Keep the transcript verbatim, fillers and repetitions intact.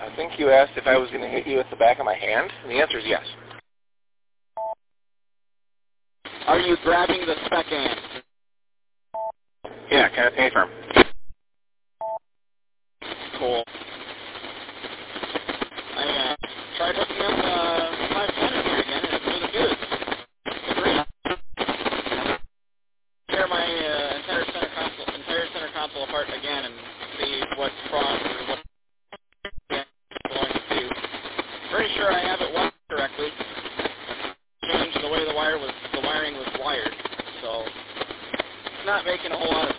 I think you asked if I was going to hit you with the back of my hand, and the answer is yes. Are you grabbing the spec end? Yeah, can I confirm? Cool. I uh, tried hooking up uh, five center here again, and it's really good. It's great. Tear my uh, entire center console, entire center console apart again, and see what's crossed or what it's belonging to. Pretty sure I have it wired correctly. Changed the way the wire was, the wiring was wired, so it's not making a whole lot of